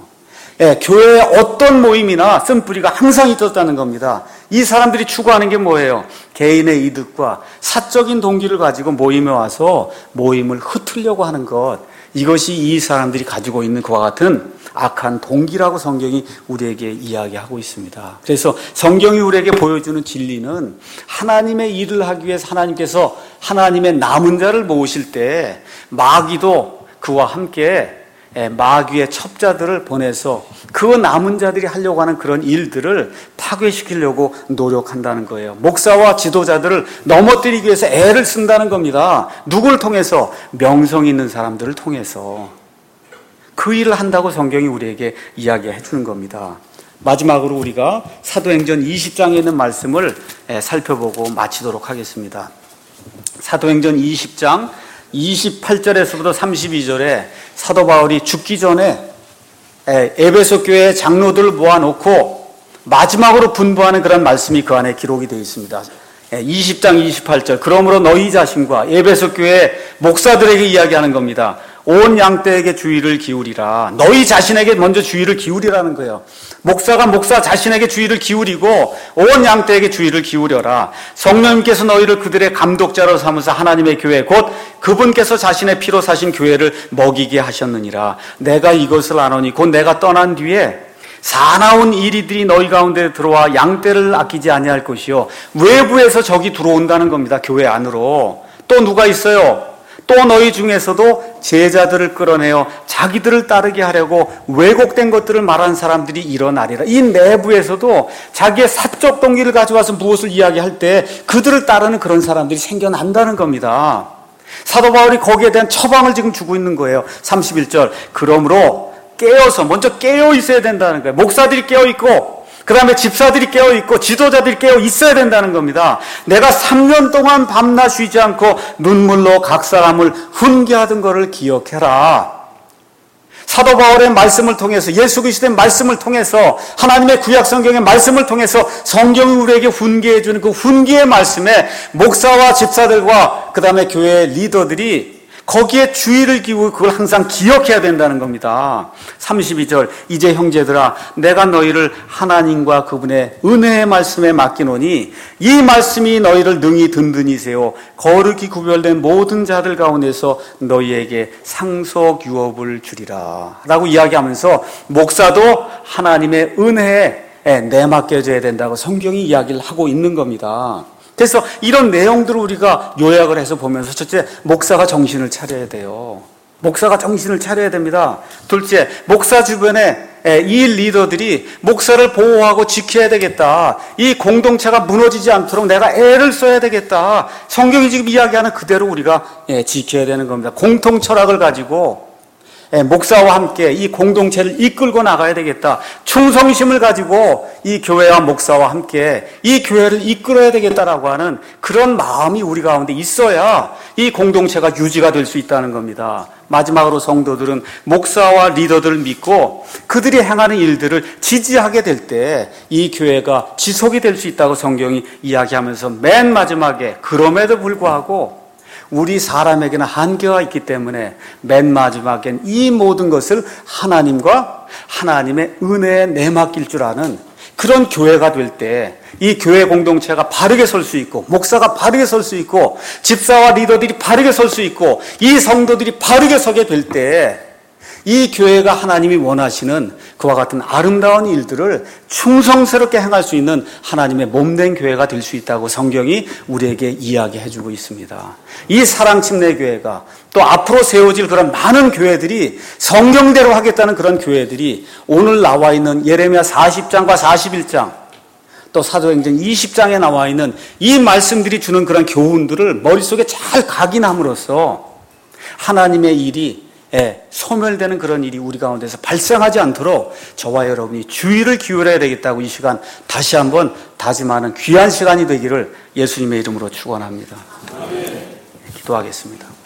교회의 어떤 모임이나 쓴뿌리가 항상 있었다는 겁니다. 이 사람들이 추구하는 게 뭐예요? 개인의 이득과 사적인 동기를 가지고 모임에 와서 모임을 흩으려고 하는 것. 이것이 이 사람들이 가지고 있는 그와 같은 악한 동기라고 성경이 우리에게 이야기하고 있습니다. 그래서 성경이 우리에게 보여주는 진리는 하나님의 일을 하기 위해서 하나님께서 하나님의 남은 자를 모으실 때 마귀도 그와 함께 마귀의 첩자들을 보내서 그 남은 자들이 하려고 하는 그런 일들을 파괴시키려고 노력한다는 거예요. 목사와 지도자들을 넘어뜨리기 위해서 애를 쓴다는 겁니다. 누구를 통해서? 명성 있는 사람들을 통해서. 그 일을 한다고 성경이 우리에게 이야기해 주는 겁니다. 마지막으로 우리가 사도행전 20장에 있는 말씀을 살펴보고 마치도록 하겠습니다. 사도행전 20장 28절에서부터 32절에 사도 바울이 죽기 전에 에베소 교회의 장로들을 모아놓고 마지막으로 분부하는 그런 말씀이 그 안에 기록이 되어 있습니다. 20장 28절 그러므로 너희 자신과 에베소 교회 목사들에게 이야기하는 겁니다. 온 양떼에게 주의를 기울이라. 너희 자신에게 먼저 주의를 기울이라는 거예요. 목사가 목사 자신에게 주의를 기울이고 온 양떼에게 주의를 기울여라. 성령님께서 너희를 그들의 감독자로 삼으사 하나님의 교회 곧 그분께서 자신의 피로 사신 교회를 먹이게 하셨느니라. 내가 이것을 아노니 곧 내가 떠난 뒤에 사나운 이리들이 너희 가운데 들어와 양떼를 아끼지 아니할 것이요. 외부에서 적이 들어온다는 겁니다. 교회 안으로. 또 누가 있어요? 또 너희 중에서도 제자들을 끌어내어 자기들을 따르게 하려고 왜곡된 것들을 말하는 사람들이 일어나리라. 이 내부에서도 자기의 사적 동기를 가져와서 무엇을 이야기할 때 그들을 따르는 그런 사람들이 생겨난다는 겁니다. 사도 바울이 거기에 대한 처방을 지금 주고 있는 거예요. 31절. 그러므로 깨어서, 먼저 깨어 있어야 된다는 거예요. 목사들이 깨어 있고, 그 다음에 집사들이 깨어있고 지도자들이 깨어있어야 된다는 겁니다. 내가 3년 동안 밤낮 쉬지 않고 눈물로 각 사람을 훈계하던 것을 기억해라. 사도 바울의 말씀을 통해서, 예수 그리스도의 말씀을 통해서, 하나님의 구약 성경의 말씀을 통해서 성경이 우리에게 훈계해 주는 그 훈계의 말씀에 목사와 집사들과 그 다음에 교회의 리더들이 거기에 주의를 기울이고 그걸 항상 기억해야 된다는 겁니다. 32절. 이제 형제들아, 내가 너희를 하나님과 그분의 은혜의 말씀에 맡기노니 이 말씀이 너희를 능히 든든히 세워 거룩히 구별된 모든 자들 가운데서 너희에게 상속 유업을 주리라 라고 이야기하면서 목사도 하나님의 은혜에 내맡겨져야 된다고 성경이 이야기를 하고 있는 겁니다. 그래서 이런 내용들을 우리가 요약을 해서 보면서, 첫째, 목사가 정신을 차려야 돼요. 목사가 정신을 차려야 됩니다. 둘째, 목사 주변에 이 리더들이 목사를 보호하고 지켜야 되겠다. 이 공동체가 무너지지 않도록 내가 애를 써야 되겠다. 성경이 지금 이야기하는 그대로 우리가 지켜야 되는 겁니다. 공통 철학을 가지고 목사와 함께 이 공동체를 이끌고 나가야 되겠다. 충성심을 가지고 이 교회와 목사와 함께 이 교회를 이끌어야 되겠다라고 하는 그런 마음이 우리 가운데 있어야 이 공동체가 유지가 될 수 있다는 겁니다. 마지막으로 성도들은 목사와 리더들을 믿고 그들이 행하는 일들을 지지하게 될 때 이 교회가 지속이 될 수 있다고 성경이 이야기하면서 맨 마지막에 그럼에도 불구하고 우리 사람에게는 한계가 있기 때문에 맨 마지막엔 이 모든 것을 하나님과 하나님의 은혜에 내맡길 줄 아는 그런 교회가 될 때 이 교회 공동체가 바르게 설 수 있고, 목사가 바르게 설 수 있고, 집사와 리더들이 바르게 설 수 있고, 이 성도들이 바르게 서게 될 때 이 교회가 하나님이 원하시는 그와 같은 아름다운 일들을 충성스럽게 행할 수 있는 하나님의 몸된 교회가 될 수 있다고 성경이 우리에게 이야기해주고 있습니다. 이 사랑침례교회가 또 앞으로 세워질 그런 많은 교회들이 성경대로 하겠다는 그런 교회들이 오늘 나와 있는 예레미야 40장과 41장 또 사도행전 20장에 나와 있는 이 말씀들이 주는 그런 교훈들을 머릿속에 잘 각인함으로써 하나님의 일이 소멸되는 그런 일이 우리 가운데서 발생하지 않도록 저와 여러분이 주의를 기울여야 되겠다고 이 시간 다시 한번 다짐하는 귀한 시간이 되기를 예수님의 이름으로 축원합니다. 기도하겠습니다.